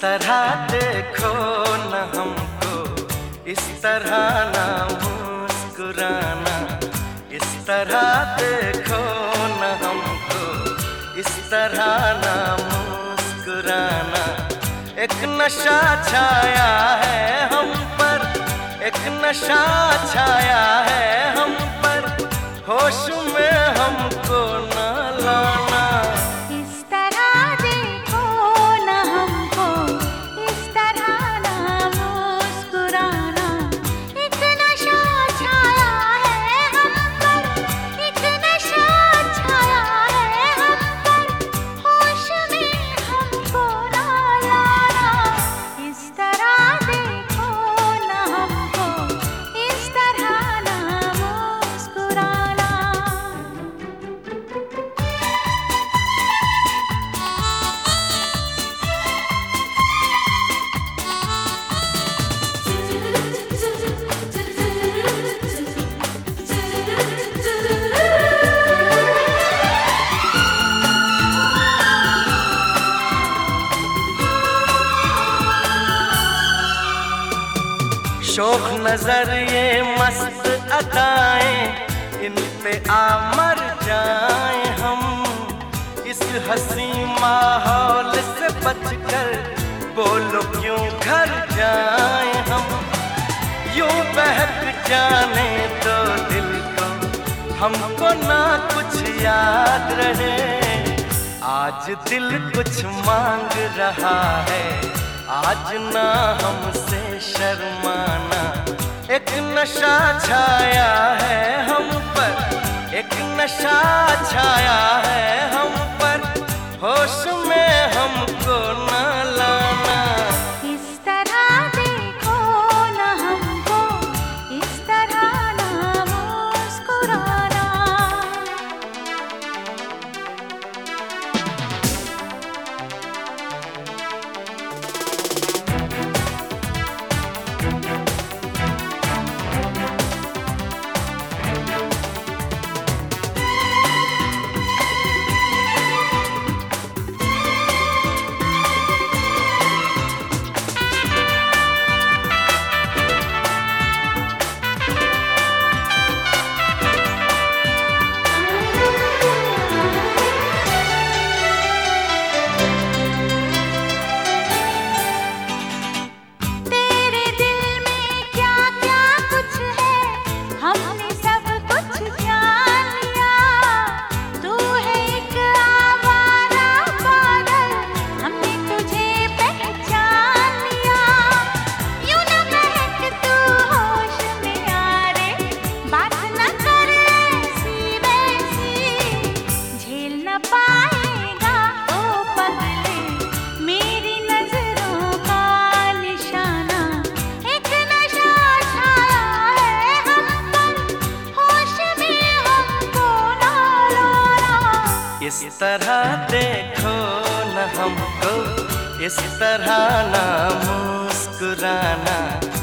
तरह देखो न हमको, इस तरह ना मुस्कुराना। इस तरह देखो न हमको, इस तरह ना मुस्कुराना। एक नशा छाया है हम पर, एक नशा छाया है हम पर, होश में हमको न लाना। इस तरह देखो न हमको, इस तरह ना मुस्कुराना। एक नशा छाया है हम पर, एक नशा छाया है हम पर, होश में हमको ना लाना। इस तरह देखो न हमको, इस तरह ना मुस्कुराना। शौक नजर ये मस्त अदाएं, इन पे आ मर जाएं हम। इस हंसी माहौल से बचकर बोलो क्यों घर जाएं हम। यूं बहक जाने दो दिल को, हमको ना कुछ याद रहे। आज दिल कुछ मांग रहा है, आज ना हमसे शर्माना। एक नशा छाया है हम पर, एक नशा छाया है हम पर, होश में हमको न लाना। इस तरह देखो न हमको, इस तरह ना मुस्कुराना। पाएगा ओ पगले मेरी नजरों का निशाना। एक नशा छाया है हम पर, होश में हमको ना लाना। इस तरह देखो न हमको, इस तरह ना मुस्कुराना।